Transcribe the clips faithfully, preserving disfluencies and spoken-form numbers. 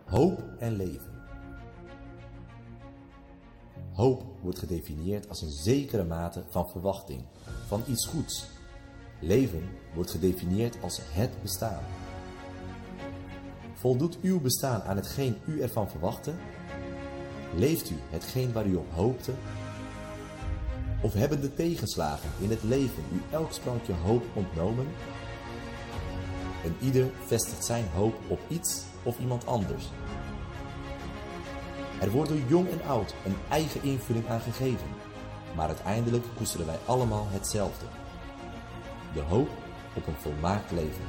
Hoop en leven. Hoop wordt gedefinieerd als een zekere mate van verwachting, van iets goeds. Leven wordt gedefinieerd als het bestaan. Voldoet uw bestaan aan hetgeen u ervan verwachtte? Leeft u hetgeen waar u op hoopte? Of hebben de tegenslagen in het leven u elk sprankje hoop ontnomen? En ieder vestigt zijn hoop op iets of iemand anders. Er wordt door jong en oud een eigen invulling aan gegeven, maar uiteindelijk koesteren wij allemaal hetzelfde. De hoop op een volmaakt leven.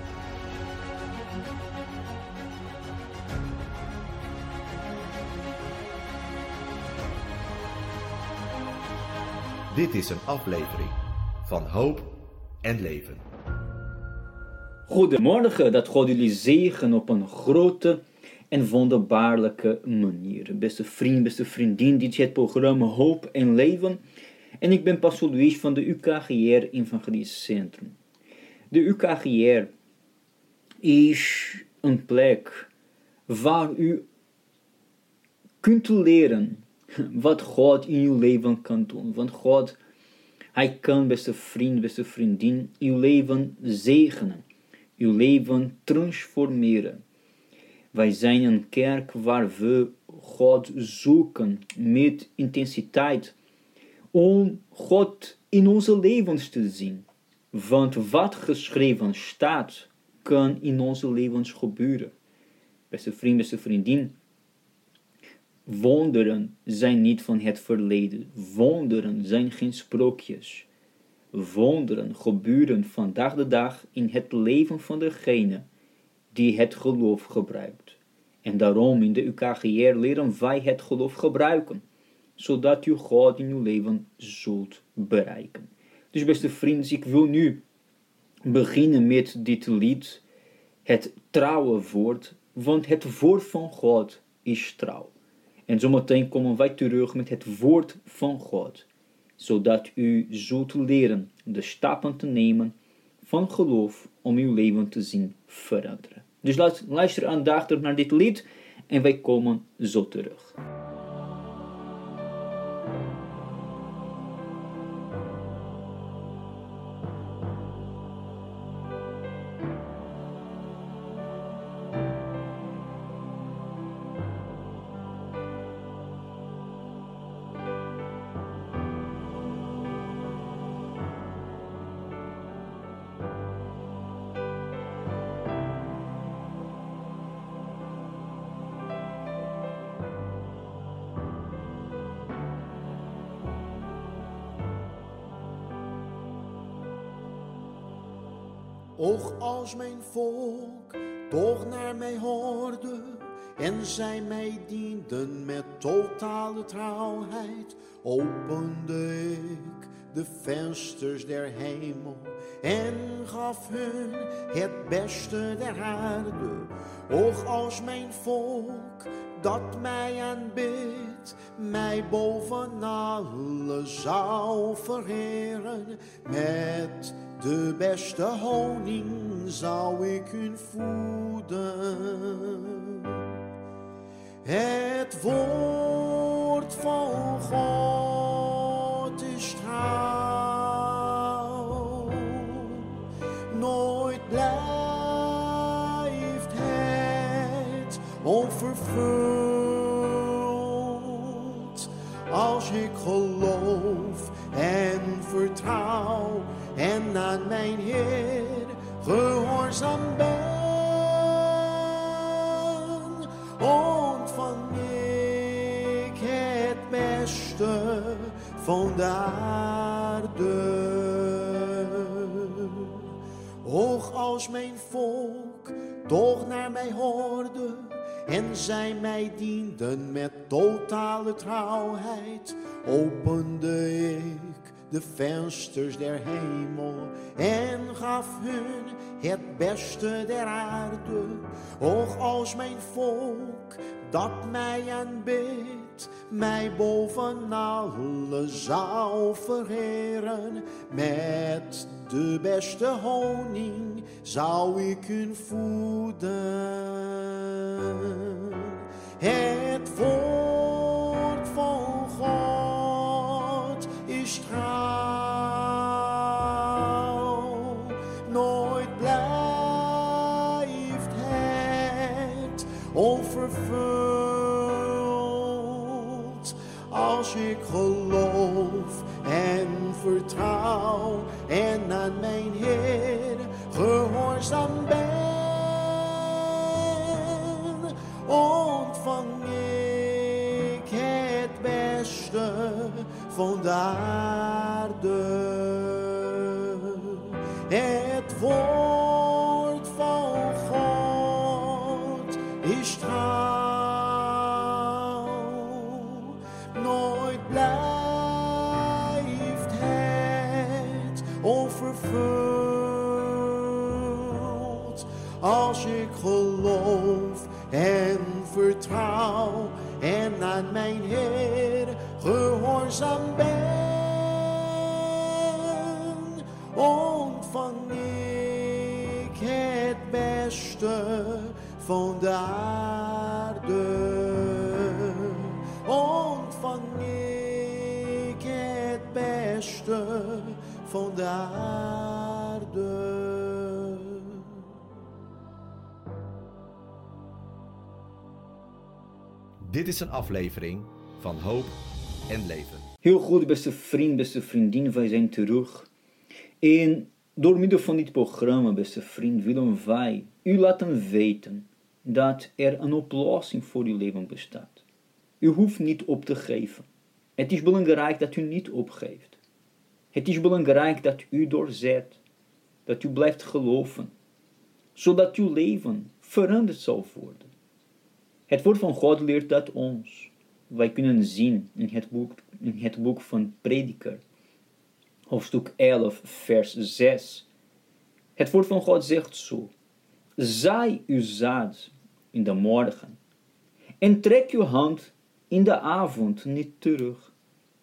Dit is een aflevering van Hoop en Leven. Goedemorgen, dat God jullie zegen op een grote en wonderbaarlijke manier. Beste vriend, beste vriendin, dit is het programma Hoop en Leven. En ik ben Pastor Luis van de U K G R Evangelisch Centrum. De U K G R is een plek waar u kunt leren wat God in uw leven kan doen. Want God, Hij kan, beste vriend, beste vriendin, uw leven zegenen. Uw leven transformeren. Wij zijn een kerk waar we God zoeken met intensiteit. Om God in onze levens te zien. Want wat geschreven staat, kan in onze levens gebeuren. Beste vriend, beste vriendin. Wonderen zijn niet van het verleden. Wonderen zijn geen sprookjes. Wonderen gebeuren vandaag de dag in het leven van degene die het geloof gebruikt. En daarom in de U K G R leren wij het geloof gebruiken, zodat u God in uw leven zult bereiken. Dus beste vrienden, ik wil nu beginnen met dit lied, het trouwe woord, want het woord van God is trouw. En zometeen komen wij terug met het woord van God, zodat u zult leren de stappen te nemen van geloof om uw leven te zien veranderen. Dus luister aandachtig naar dit lied en wij komen zo terug. Och, als mijn volk toch naar mij hoorde en zij mij dienden met totale trouwheid, opende ik de vensters der hemel en gaf hun het beste der aarde. Och, als mijn volk dat mij aanbidt, mij boven alle zou vereren, met de beste honing zou ik hun voeden. Het woord van God is trouw. Nooit blijft het onvervuld. Als ik geloof en vertrouw en aan mijn Heer gehoorzaam ben, ontvang ik het beste van de aarde. Och, als mijn volk toch naar mij hoorde en zij mij dienden met totale trouwheid, opende ik de vensters der hemel en gaf hun het beste der aarde. Och, als mijn volk dat mij aanbidt, mij boven alle zou vereren, met de beste honing zou ik hun voeden. overvult. Als ik geloof en vertrouw en aan mijn Heer gehoorzaam ben, ontvang ik het beste van de aarde. Het woord van God is trouw, nooit blijft het onvervuld. Als ik geloof en vertrouw en aan mijn Heer gehoorzaam ben, ontvang ik het beste van de aarde. Ontvang ik het beste van de aarde. Dit is een aflevering van Hoop en Leven. Heel goed, beste vriend, beste vriendin, wij zijn terug. En door middel van dit programma, beste vriend, willen wij u laten weten dat er een oplossing voor uw leven bestaat. U hoeft niet op te geven. Het is belangrijk dat u niet opgeeft. Het is belangrijk dat u doorzet, dat u blijft geloven, zodat uw leven veranderd zal worden. Het woord van God leert dat ons. Wij kunnen zien in het boek, in het boek van Prediker, hoofdstuk elf, vers zes. Het woord van God zegt zo: zaai uw zaad in de morgen en trek uw hand in de avond niet terug.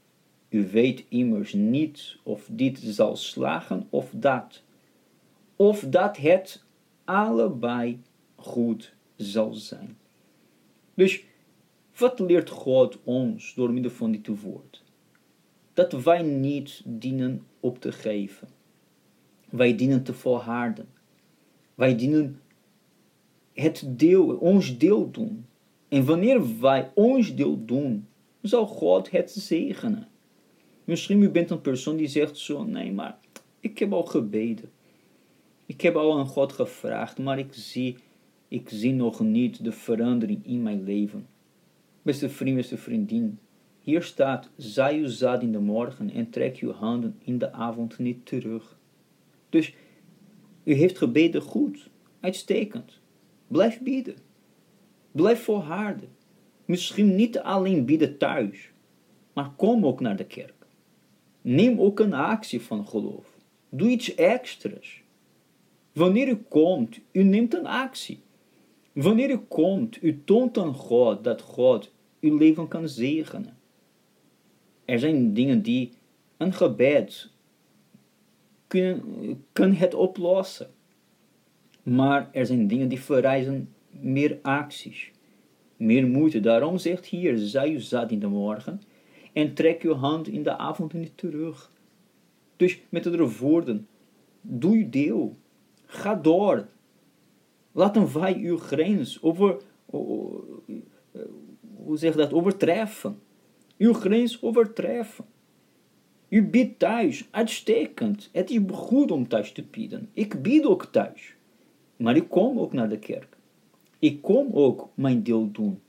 U weet immers niet of dit zal slagen of dat, of dat het allebei goed zal zijn. Dus wat leert God ons door middel van dit woord? Dat wij niet dienen op te geven. Wij dienen te volharden. Wij dienen het deel, ons deel doen. En wanneer wij ons deel doen, zal God het zegenen. Misschien u bent een persoon die zegt zo: nee, maar ik heb al gebeden. Ik heb al aan God gevraagd, maar ik zie, ik zie nog niet de verandering in mijn leven. Beste vriend, beste vriendin, hier staat: zaai uw zaad in de morgen en trek uw handen in de avond niet terug. Dus u heeft gebeden goed, uitstekend. Blijf bidden. Blijf volharden. Misschien niet alleen bidden thuis, maar kom ook naar de kerk. Neem ook een actie van geloof. Doe iets extra's. Wanneer u komt, u neemt een actie. Wanneer u komt, u toont aan God dat God uw leven kan zegenen. Er zijn dingen die een gebed kunnen, kan het oplossen. Maar er zijn dingen die vereisen meer acties, meer moeite. Daarom zegt hier: zaai uw zaad in de morgen en trek uw hand in de avond niet terug. Dus met andere woorden, doe uw deel. Ga door. Laten wij uw grens over, hoe zeg dat, overtreffen. Uw grens overtreffen. U bidt thuis, uitstekend. Het is goed om thuis te bidden. Ik bid ook thuis. Maar ik kom ook naar de kerk. Ik kom ook mijn deel doen.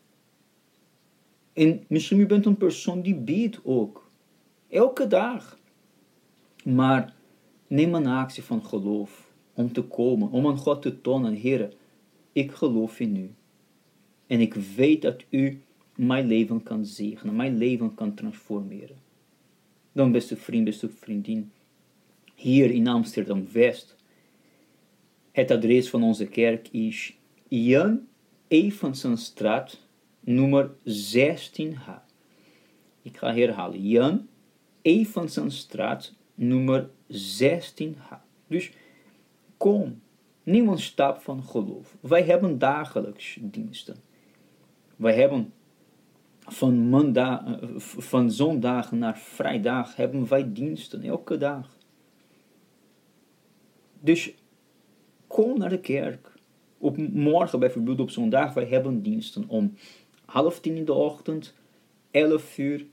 En misschien u bent een persoon die bidt ook. Elke dag. Maar neem een actie van geloof. Om te komen, om aan God te tonen: Heere, ik geloof in u. En ik weet dat u mijn leven kan zegenen, mijn leven kan transformeren. Dan, beste vriend, beste vriendin, hier in Amsterdam-West, het adres van onze kerk is Jan Evensenstraat, nummer zestien H. Ik ga herhalen, Jan Evensenstraat, nummer zestien H. Dus kom, neem een stap van geloof. Wij hebben dagelijks diensten. Wij hebben van, maandag, van zondag naar vrijdag hebben wij diensten, elke dag. Dus kom naar de kerk. Op morgen bijvoorbeeld op zondag, wij hebben diensten om half tien in de ochtend, elf uur.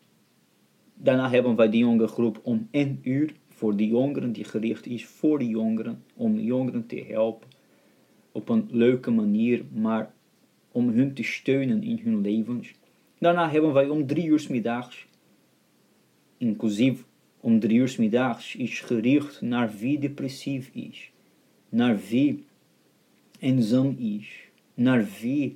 Daarna hebben wij die jonge groep om één uur voor de jongeren, die gericht is voor de jongeren, om de jongeren te helpen op een leuke manier, maar om hun te steunen in hun levens. Daarna hebben wij om drie uur 's middags, inclusief om drie uur 's middags, is gericht naar wie depressief is, naar wie eenzaam is, naar wie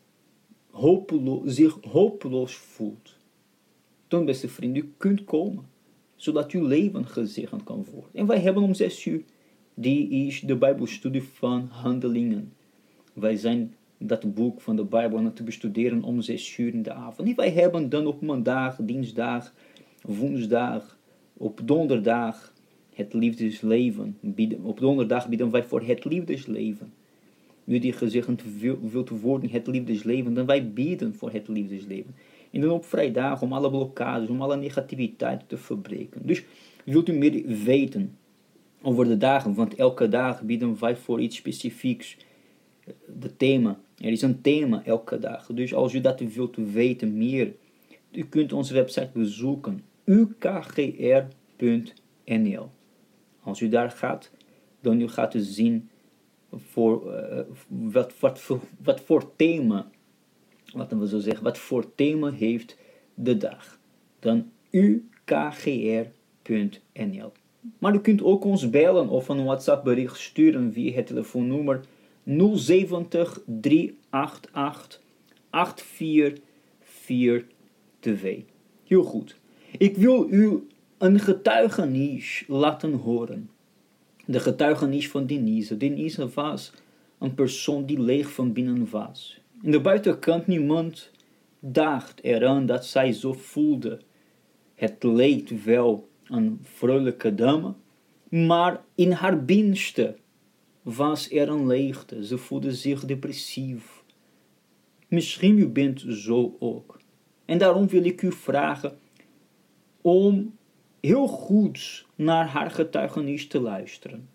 hopeloos, zich hopeloos voelt. Dan, beste vrienden, u kunt komen, zodat uw leven gezegend kan worden. En wij hebben om zes uur, die is de Bijbelstudie van Handelingen. Wij zijn dat boek van de Bijbel aan het bestuderen om zes uur in de avond. En wij hebben dan op maandag, dinsdag, woensdag, op donderdag het liefdesleven. Bieden. Op donderdag bieden wij voor het liefdesleven. U die gezegend wilt worden, het liefdesleven, dan wij bidden voor het liefdesleven. En dan op vrijdag om alle blokkades, om alle negativiteit te verbreken. Dus wilt u meer weten over de dagen, want elke dag bieden wij voor iets specifieks. De thema. Er is een thema elke dag. Dus als u dat wilt weten meer, u kunt onze website bezoeken. u k g r punt n l. Als u daar gaat, dan u gaat u zien voor, uh, wat, wat, voor, wat voor thema, laten we zo zeggen, wat voor thema heeft de dag. Dan u k g r punt n l. Maar u kunt ook ons bellen of een WhatsApp bericht sturen via het telefoonnummer nul zeven nul drie acht acht acht vier vier twee. Heel goed. Ik wil u een getuigenis laten horen. De getuigenis van Denise. Denise was een persoon die leeg van binnen was. In de buitenkant niemand dacht eraan dat zij zo voelde. Het leek wel een vrolijke dame, maar in haar binnenste was er een leegte. Ze voelde zich depressief. Misschien u bent zo ook. En daarom wil ik u vragen om heel goed naar haar getuigenis te luisteren.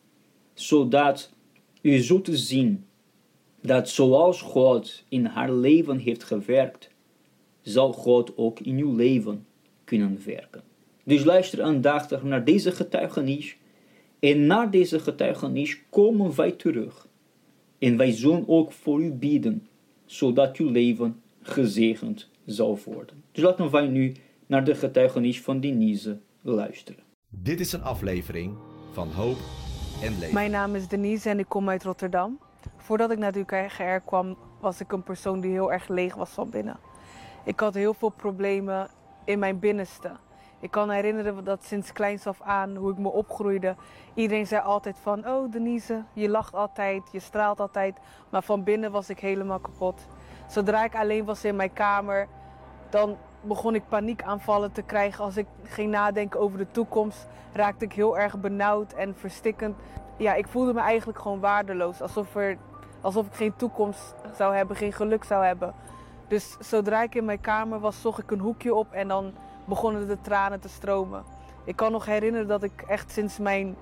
Zodat u zult zien dat zoals God in haar leven heeft gewerkt, zal God ook in uw leven kunnen werken. Dus luister aandachtig naar deze getuigenis. En na deze getuigenis komen wij terug. En wij zullen ook voor u bidden, zodat uw leven gezegend zal worden. Dus laten wij nu naar de getuigenis van Denise luisteren. Dit is een aflevering van Hoop en Leven. Mijn naam is Denise en ik kom uit Rotterdam. Voordat ik naar de U K G R kwam, was ik een persoon die heel erg leeg was van binnen. Ik had heel veel problemen in mijn binnenste. Ik kan me herinneren dat sinds kleins af aan, hoe ik me opgroeide, iedereen zei altijd van, oh Denise, je lacht altijd, je straalt altijd. Maar van binnen was ik helemaal kapot. Zodra ik alleen was in mijn kamer, dan begon ik paniekaanvallen te krijgen. Als ik ging nadenken over de toekomst, raakte ik heel erg benauwd en verstikkend. Ja, ik voelde me eigenlijk gewoon waardeloos. Alsof, er, alsof ik geen toekomst zou hebben, geen geluk zou hebben. Dus zodra ik in mijn kamer was, zocht ik een hoekje op en dan begonnen de tranen te stromen. Ik kan nog herinneren dat ik echt sinds mijn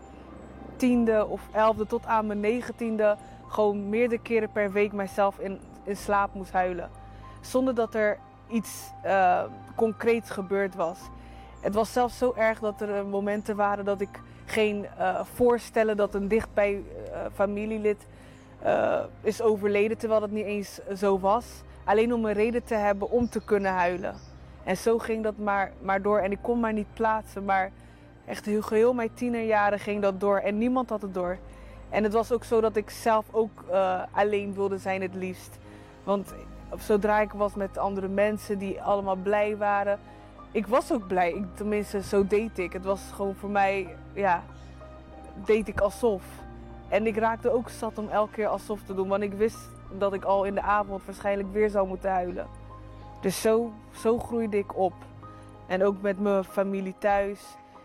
tiende of elfde tot aan mijn negentiende gewoon meerdere keren per week mijzelf in, in slaap moest huilen. Zonder dat er iets uh, concreets gebeurd was. Het was zelfs zo erg dat er momenten waren dat ik geen uh, voorstellen dat een dichtbij uh, familielid uh, is overleden, terwijl het niet eens zo was. Alleen om een reden te hebben om te kunnen huilen. En zo ging dat maar, maar door. En ik kon maar niet plaatsen, maar echt heel geheel mijn tienerjaren ging dat door. En niemand had het door. En het was ook zo dat ik zelf ook uh, alleen wilde zijn het liefst. Want zodra ik was met andere mensen die allemaal blij waren, ik was ook blij. Ik, tenminste, zo deed ik. Het was gewoon voor mij, ja, deed ik alsof. En ik raakte ook zat om elke keer alsof te doen, want ik wist dat ik al in de avond waarschijnlijk weer zou moeten huilen. Dus zo, zo groeide ik op. En ook met mijn familie thuis.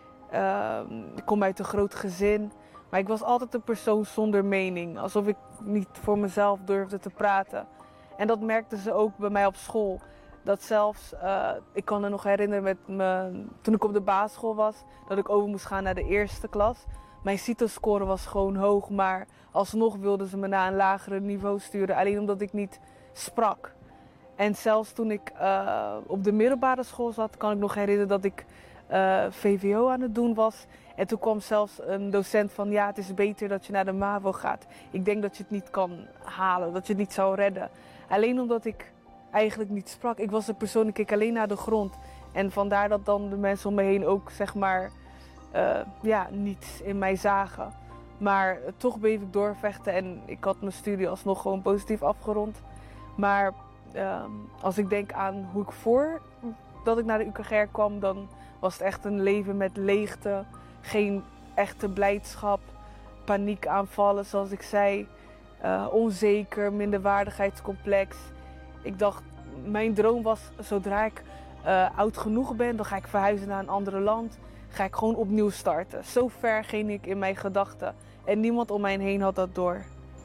Uh, ik kom uit een groot gezin. Maar ik was altijd een persoon zonder mening. Alsof ik niet voor mezelf durfde te praten. En dat merkten ze ook bij mij op school. Dat zelfs, uh, ik kan me nog herinneren met me, toen ik op de basisschool was, dat ik over moest gaan naar de eerste klas. Mijn CITO-score was gewoon hoog, maar alsnog wilden ze me naar een lagere niveau sturen, alleen omdat ik niet sprak. En zelfs toen ik uh, op de middelbare school zat, kan ik nog herinneren dat ik uh, V W O aan het doen was. En toen kwam zelfs een docent van, ja, het is beter dat je naar de MAVO gaat. Ik denk dat je het niet kan halen, dat je het niet zou redden. Alleen omdat ik eigenlijk niet sprak. Ik was een persoon, ik keek alleen naar de grond. En vandaar dat dan de mensen om me heen ook, zeg maar, uh, ja, niets in mij zagen. Maar uh, toch bleef ik doorvechten en ik had mijn studie alsnog gewoon positief afgerond. Maar uh, als ik denk aan hoe ik voor dat ik naar de U K G R kwam, dan was het echt een leven met leegte. Geen echte blijdschap, paniekaanvallen zoals ik zei. Uh, onzeker, minderwaardigheidscomplex. Ik dacht, mijn droom was, zodra ik uh, oud genoeg ben, dan ga ik verhuizen naar een ander land. Ga ik gewoon opnieuw starten. Zo ver ging ik in mijn gedachten. En niemand om mij heen had dat door.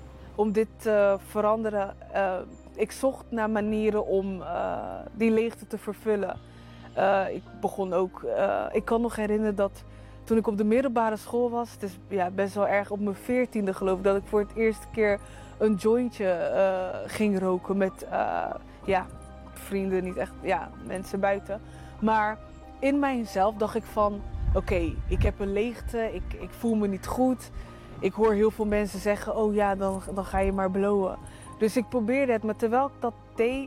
Om dit te veranderen, uh, ik zocht naar manieren om uh, die leegte te vervullen. Uh, ik begon ook, uh, ik kan nog herinneren dat toen ik op de middelbare school was, het is ja, best wel erg op mijn veertiende geloof ik, dat ik voor het eerste keer een jointje uh, ging roken met uh, ja, vrienden, niet echt, ja, mensen buiten. Maar in mijzelf dacht ik van, oké, okay, ik heb een leegte, ik, ik voel me niet goed. Ik hoor heel veel mensen zeggen, oh ja, dan, dan ga je maar blowen. Dus ik probeerde het, maar terwijl ik dat deed,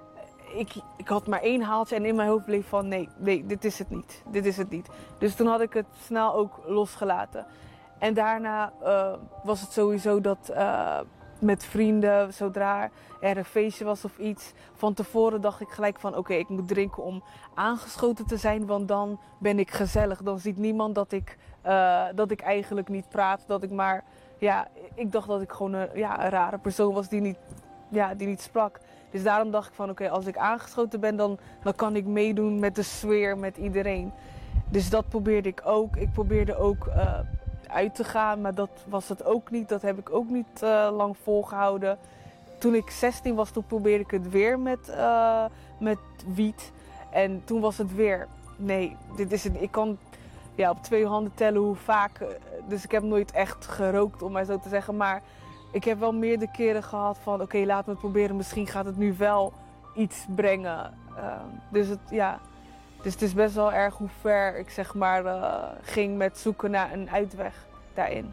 ik, ik had maar één haaltje en in mijn hoofd bleef van, nee, nee, dit is het niet, dit is het niet. Dus toen had ik het snel ook losgelaten. En daarna uh, was het sowieso dat uh, met vrienden, zodra er een feestje was of iets, van tevoren dacht ik gelijk van, oké, okay, ik moet drinken om aangeschoten te zijn, want dan ben ik gezellig. Dan ziet niemand dat ik, uh, dat ik eigenlijk niet praat, dat ik maar, ja, ik dacht dat ik gewoon een, ja, een rare persoon was die niet, ja, die niet sprak. Dus daarom dacht ik van, oké, okay, als ik aangeschoten ben, dan, dan kan ik meedoen met de sfeer, met iedereen. Dus dat probeerde ik ook. Ik probeerde ook uh, uit te gaan, maar dat was het ook niet. Dat heb ik ook niet uh, lang volgehouden. Toen ik zestien was, toen probeerde ik het weer met, uh, met wiet. En toen was het weer, nee, dit is het. Ik kan ja, op twee handen tellen hoe vaak. Dus ik heb nooit echt gerookt, om maar zo te zeggen. Maar ik heb wel meerdere keren gehad van, oké, okay, laten we het proberen. Misschien gaat het nu wel iets brengen. Uh, dus, het, ja. dus het is best wel erg hoe ver ik zeg maar uh, ging met zoeken naar een uitweg daarin.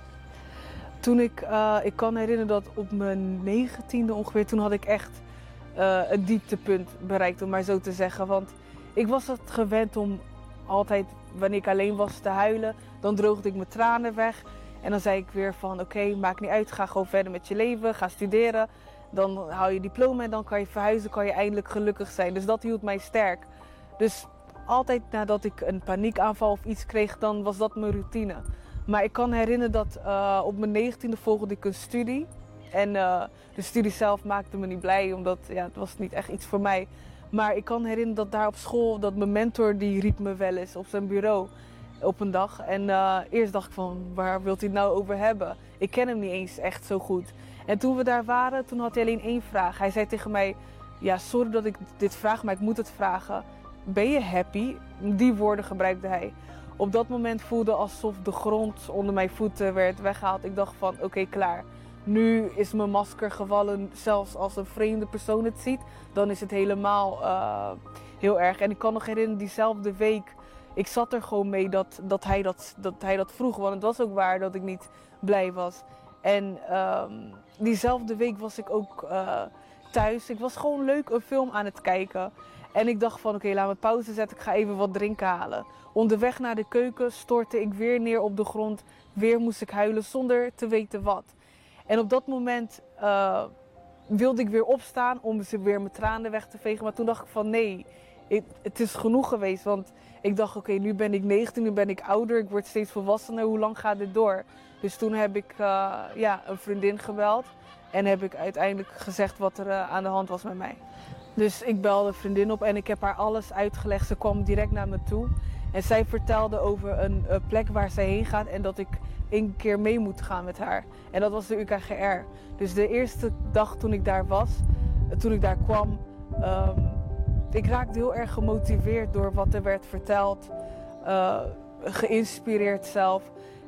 Toen ik, uh, ik kan herinneren dat op mijn negentiende ongeveer, toen had ik echt uh, een dieptepunt bereikt, om maar zo te zeggen. Want ik was het gewend om altijd, wanneer ik alleen was, te huilen. Dan droogde ik mijn tranen weg. En dan zei ik weer van, oké, okay, maakt niet uit, ga gewoon verder met je leven, ga studeren. Dan haal je diploma en dan kan je verhuizen, kan je eindelijk gelukkig zijn. Dus dat hield mij sterk. Dus altijd nadat ik een paniekaanval of iets kreeg, dan was dat mijn routine. Maar ik kan herinneren dat uh, op mijn negentiende volgde ik een studie. En uh, de studie zelf maakte me niet blij, omdat ja, het was niet echt iets voor mij. Maar ik kan herinneren dat daar op school, dat mijn mentor die riep me wel eens op zijn bureau op een dag. En uh, eerst dacht ik van, waar wilt hij het nou over hebben? Ik ken hem niet eens echt zo goed. En toen we daar waren, toen had hij alleen één vraag. Hij zei tegen mij, ja, sorry dat ik dit vraag, maar ik moet het vragen. Ben je happy? Die woorden gebruikte hij. Op dat moment voelde alsof de grond onder mijn voeten werd weggehaald. Ik dacht van, oké, okay, klaar. Nu is mijn masker gevallen. Zelfs als een vreemde persoon het ziet, dan is het helemaal uh, heel erg. En ik kan nog herinneren, diezelfde week, ik zat er gewoon mee dat, dat, hij dat, dat hij dat vroeg. Want het was ook waar dat ik niet blij was. En um, diezelfde week was ik ook uh, thuis. Ik was gewoon leuk een film aan het kijken. En ik dacht van, oké, okay, laat me pauze zetten. Ik ga even wat drinken halen. Onderweg naar de keuken stortte ik weer neer op de grond. Weer moest ik huilen zonder te weten wat. En op dat moment uh, wilde ik weer opstaan om ze weer mijn tranen weg te vegen. Maar toen dacht ik van, nee, het, het is genoeg geweest. Want ik dacht, oké, okay, nu ben ik negentien, nu ben ik ouder. Ik word steeds volwassener. Hoe lang gaat dit door? Dus toen heb ik uh, ja, een vriendin gebeld. En heb ik uiteindelijk gezegd wat er uh, aan de hand was met mij. Dus ik belde een vriendin op en ik heb haar alles uitgelegd. Ze kwam direct naar me toe. En zij vertelde over een, een plek waar zij heen gaat en dat ik één keer mee moet gaan met haar. En dat was de U K G R. Dus de eerste dag toen ik daar was, toen ik daar kwam, um, ik raakte heel erg gemotiveerd door wat er werd verteld. Uh, geïnspireerd zelf.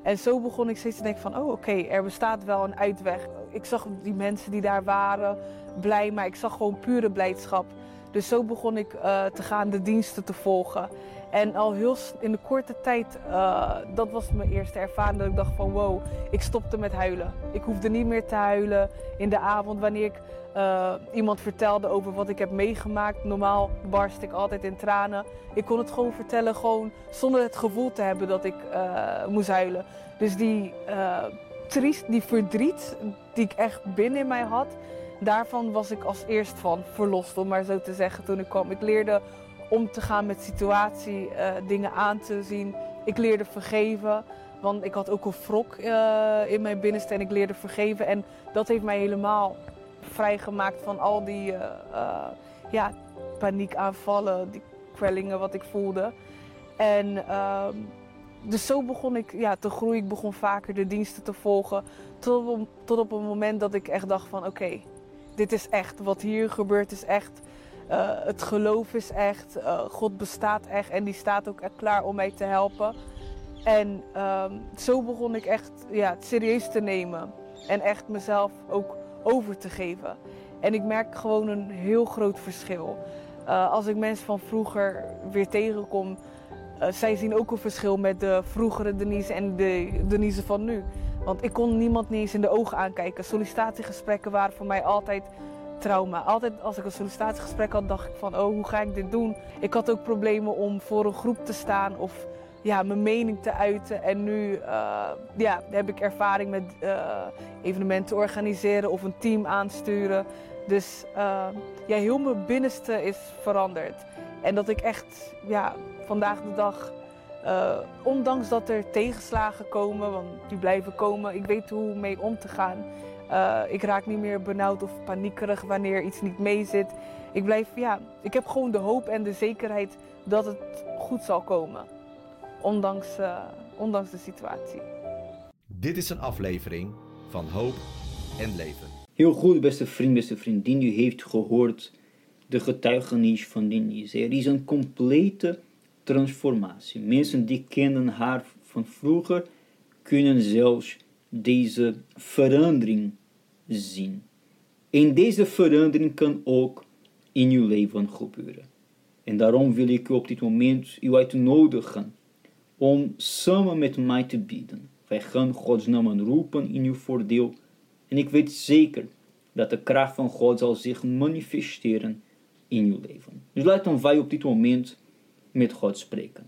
En zo begon ik steeds te denken van, oh oké, okay, er bestaat wel een uitweg. Ik zag die mensen die daar waren blij, maar ik zag gewoon pure blijdschap. Dus zo begon ik uh, te gaan de diensten te volgen. En al heel in de korte tijd, uh, dat was mijn eerste ervaring, dat ik dacht van wow, ik stopte met huilen. Ik hoefde niet meer te huilen in de avond wanneer ik uh, iemand vertelde over wat ik heb meegemaakt. Normaal barst ik altijd in tranen. Ik kon het gewoon vertellen, gewoon zonder het gevoel te hebben dat ik uh, moest huilen. Dus die, uh, triest, die verdriet die ik echt binnen in mij had, daarvan was ik als eerst van verlost, om maar zo te zeggen, toen ik kwam. Ik leerde om te gaan met situatie, uh, dingen aan te zien. Ik leerde vergeven, want ik had ook een wrok uh, in mijn binnenste en ik leerde vergeven. En dat heeft mij helemaal vrijgemaakt van al die uh, uh, ja, paniekaanvallen, die kwellingen wat ik voelde. En uh, dus zo begon ik ja, te groeien. Ik begon vaker de diensten te volgen. Tot op, tot op een moment dat ik echt dacht van oké, okay, dit is echt. Wat hier gebeurt is echt. Uh, het geloof is echt. Uh, God bestaat echt. En die staat ook echt klaar om mij te helpen. En uh, zo begon ik echt ja, het serieus te nemen. En echt mezelf ook over te geven. En ik merk gewoon een heel groot verschil. Uh, als ik mensen van vroeger weer tegenkom. Uh, zij zien ook een verschil met de vroegere Denise en de Denise van nu. Want ik kon niemand niet eens in de ogen aankijken. Sollicitatiegesprekken waren voor mij altijd trauma. Altijd als ik een sollicitatiegesprek had, dacht ik van, oh, hoe ga ik dit doen? Ik had ook problemen om voor een groep te staan of ja, mijn mening te uiten. En nu uh, ja, heb ik ervaring met uh, evenementen organiseren of een team aansturen. Dus uh, ja, heel mijn binnenste is veranderd. En dat ik echt ja, vandaag de dag, uh, ondanks dat er tegenslagen komen, want die blijven komen, ik weet hoe mee om te gaan. Uh, ik raak niet meer benauwd of paniekerig wanneer iets niet meezit. Ik blijf, ja, ik heb gewoon de hoop en de zekerheid dat het goed zal komen. Ondanks, uh, ondanks de situatie. Dit is een aflevering van Hoop en Leven. Heel goed, beste vriend, beste vriendin. U heeft gehoord de getuigenis van Denise. Er is een complete transformatie. Mensen die kennen haar van vroeger kunnen zelfs deze verandering zien. En deze verandering kan ook in uw leven gebeuren. En daarom wil ik u op dit moment u uitnodigen om samen met mij te bidden. Wij gaan Gods naam roepen in uw voordeel. En ik weet zeker dat de kracht van God zal zich manifesteren in uw leven. Dus laten wij op dit moment met God spreken.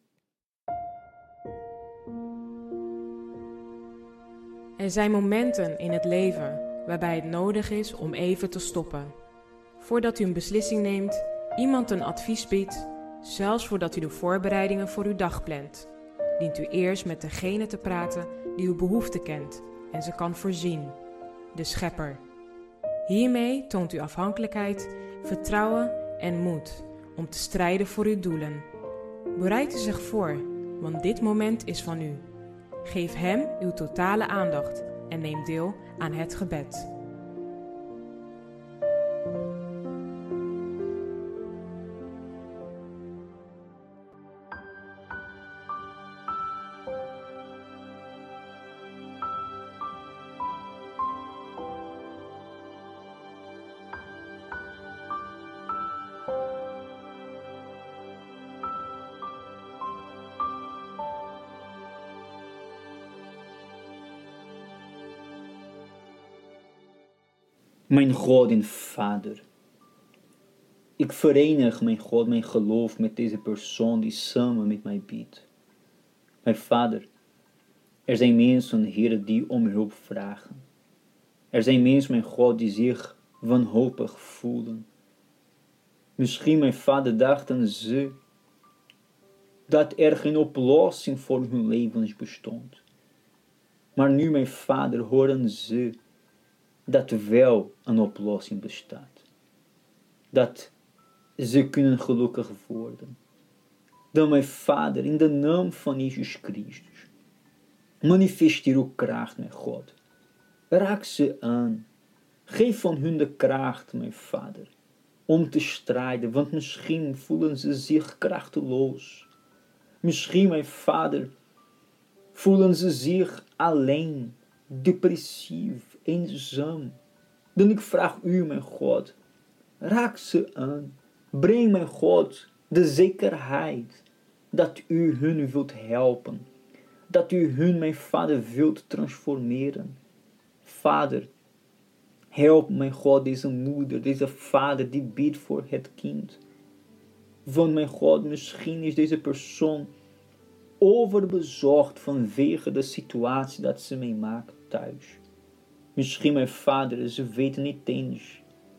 Er zijn momenten in het leven waarbij het nodig is om even te stoppen. Voordat u een beslissing neemt, iemand een advies biedt, zelfs voordat u de voorbereidingen voor uw dag plant, dient u eerst met degene te praten die uw behoefte kent en ze kan voorzien, de Schepper. Hiermee toont u afhankelijkheid, vertrouwen en moed om te strijden voor uw doelen. Bereid u zich voor, want dit moment is van u. Geef hem uw totale aandacht en neem deel aan het gebed. Mijn God en Vader, ik verenig mijn God, mijn geloof met deze persoon die samen met mij bidt. Mijn Vader, er zijn mensen, Heer, die om hulp vragen. Er zijn mensen, mijn God, die zich wanhopig voelen. Misschien, mijn Vader, dachten ze dat er geen oplossing voor hun levens bestond. Maar nu, mijn Vader, horen ze dat wel een oplossing bestaat. Dat ze kunnen gelukkig worden. Dan, mijn Vader, in de naam van Jezus Christus, manifesteer uw kracht, mijn God. Raak ze aan. Geef van hun de kracht, mijn Vader, om te strijden, want misschien voelen ze zich krachteloos. Misschien, mijn Vader, Voelen ze zich alleen, depressief, eenzaam. Dan ik vraag u, mijn God, raak ze aan. Breng, mijn God, de zekerheid dat u hun wilt helpen. Dat u hun, mijn Vader, wilt transformeren. Vader, help, mijn God, deze moeder, deze vader die bidt voor het kind. Want, mijn God, misschien is deze persoon overbezorgd vanwege de situatie dat ze meemaakt thuis. Misschien, mijn Vader, ze weten niet eens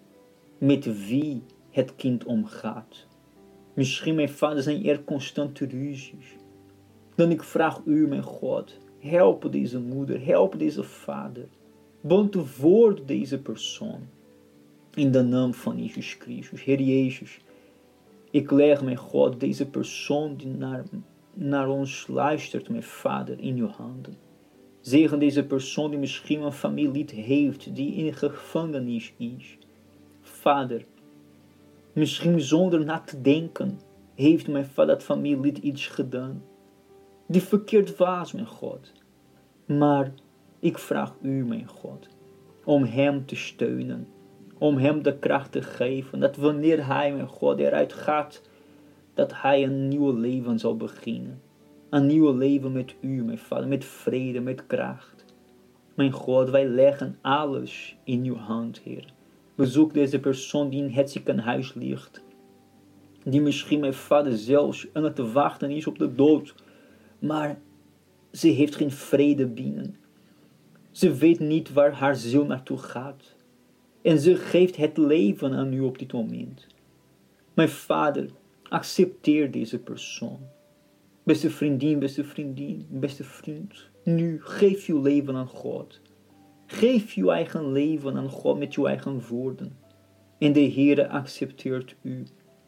met wie het kind omgaat. Misschien, mijn Vader, zijn er constante ruzies. Dan ik vraag u, mijn God, help deze moeder, help deze vader. Beantwoord deze persoon. In de naam van Jezus Christus. Heer Jezus, ik leg, mijn God, deze persoon die naar, naar ons luistert, mijn Vader, in uw handen. Zegen deze persoon die misschien een familielid heeft, die in gevangenis is. Vader, misschien zonder na te denken, heeft mijn Vader dat familielid iets gedaan. Die verkeerd was, mijn God. Maar ik vraag u, mijn God, om hem te steunen. Om hem de kracht te geven. Dat wanneer hij, mijn God, eruit gaat, dat hij een nieuw leven zal beginnen. Een nieuw leven met u, mijn Vader. Met vrede, met kracht. Mijn God, wij leggen alles in uw hand, Heer. Bezoek deze persoon die in het ziekenhuis ligt. Die misschien, mijn Vader, zelfs aan het wachten is op de dood. Maar ze heeft geen vrede binnen. Ze weet niet waar haar ziel naartoe gaat. En ze geeft het leven aan u op dit moment. Mijn Vader, accepteer deze persoon. Beste vriendin, beste vriendin, beste vriend. Nu, geef uw leven aan God. Geef uw eigen leven aan God met uw eigen woorden. En de Heere accepteert u.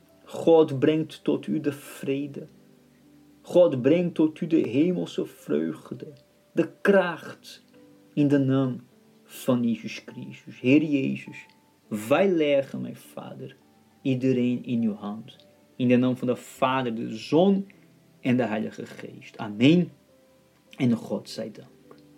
God brengt tot u de vrede. God brengt tot u de hemelse vreugde. De kracht. In de naam van Jezus Christus. Heer Jezus, wij leggen, mijn Vader, iedereen in uw hand. In de naam van de Vader, de Zoon en de Heilige Geest. Amen. En God zij dank.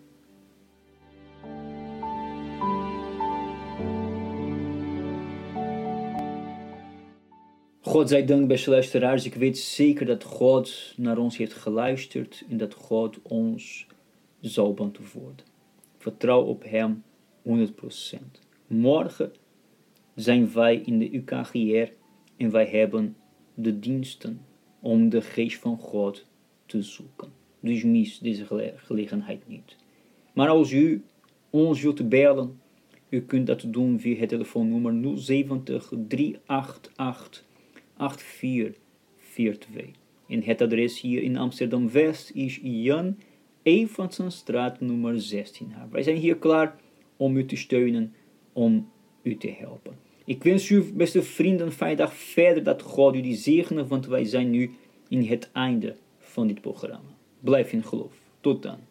God zij dank, beste luisteraars. Ik weet zeker dat God naar ons heeft geluisterd en dat God ons zal beantwoorden. Vertrouw op hem honderd procent. Morgen zijn wij in de U K G R en wij hebben de diensten om de geest van God te zoeken. Dus mis deze gele- gelegenheid niet. Maar als u ons wilt bellen, u kunt dat doen via het telefoonnummer nul zeventig, drie acht acht, acht vier vier twee. En het adres hier in Amsterdam-West is Jan Evansenstraat nummer zestien. Wij zijn hier klaar om u te steunen, om u te helpen. Ik wens u, beste vrienden, een fijne dag verder, dat God u die zegene, want wij zijn nu in het einde van dit programma. Blijf in geloof. Tot dan.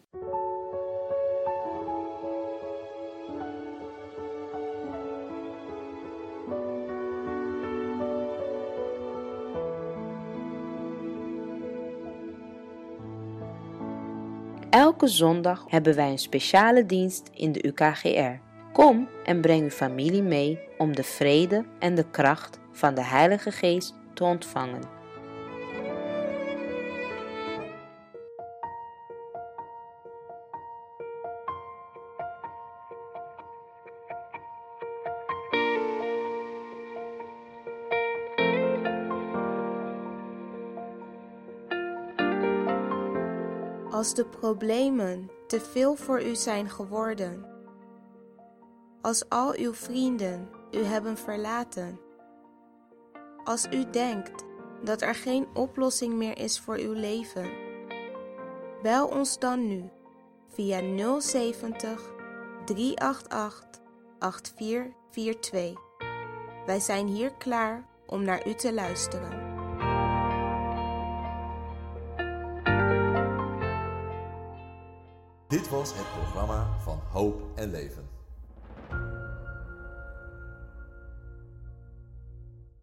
Elke zondag hebben wij een speciale dienst in de U K G R. Kom en breng uw familie mee om de vrede en de kracht van de Heilige Geest te ontvangen. Als de problemen te veel voor u zijn geworden, als al uw vrienden u hebben verlaten, als u denkt dat er geen oplossing meer is voor uw leven, bel ons dan nu via nul zeventig, drie acht acht, acht vier vier twee. Wij zijn hier klaar om naar u te luisteren. Dit was het programma van Hoop en Leven.